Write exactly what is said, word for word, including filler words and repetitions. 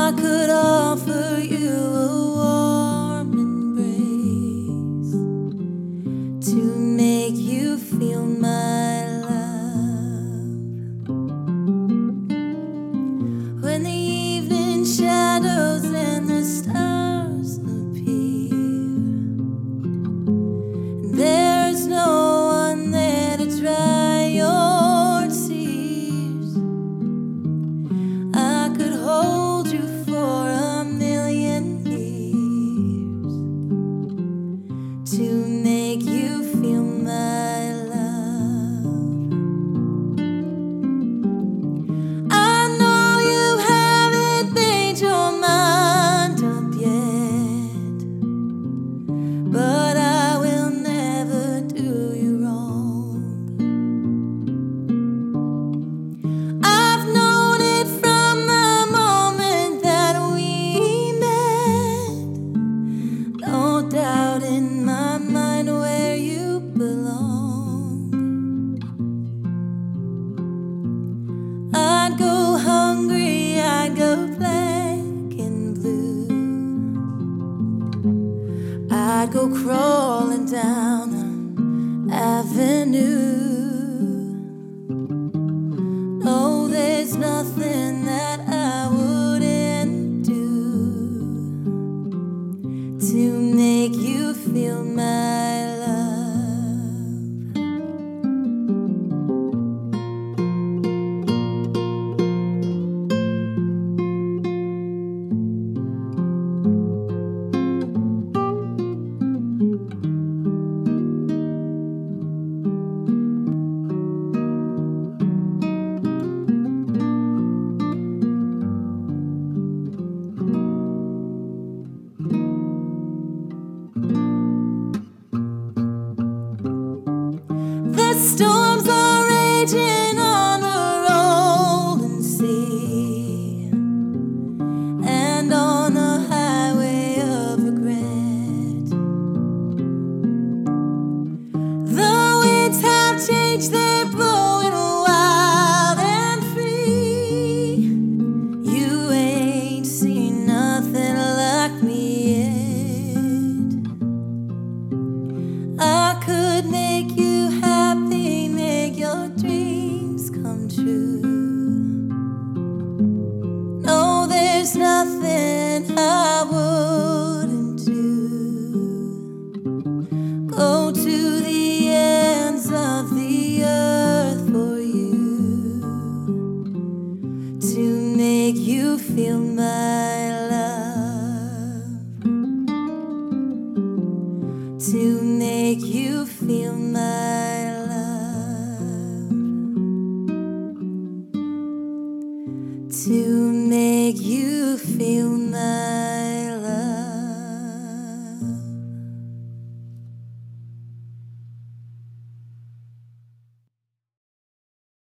I could offer you a warm embrace to make you feel my love. When the evening shadows and the stars appear, there's no one there to dry your tears. I could hold you for a million years to make you feel my love. I know you haven't made your mind up yet, but I will never do you wrong. I've known it from the moment that we met. No doubt in my mind where you belong. I'd go hungry, I'd go black and blue. I'd go crawling down the avenue. No, there's nothing that I wouldn't do to make you feel my love. The storms are raging on a rolling sea and on a highway of regret. The winds have changed, they're blowing wild and free. You ain't seen nothing like me yet. I could make you happy, make your dreams come true. No, there's nothing I wouldn't do. Go to the ends of the earth for you to make you feel my love, to make you feel my love, to make you feel my